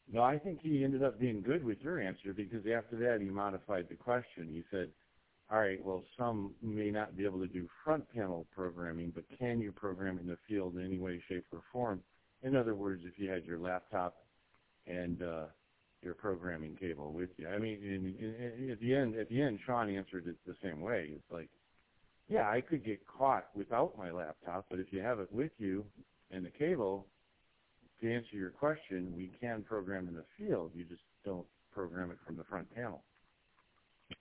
No, I think he ended up being good with your answer because after that he modified the question. He said, all right, well, some may not be able to do front panel programming, but can you program in the field in any way, shape, or form? In other words, if you had your laptop and your programming cable with you. I mean, at the end, Sean answered it the same way. It's like, yeah, I could get caught without my laptop, but if you have it with you and the cable, to answer your question, we can program in the field. You just don't program it from the front panel.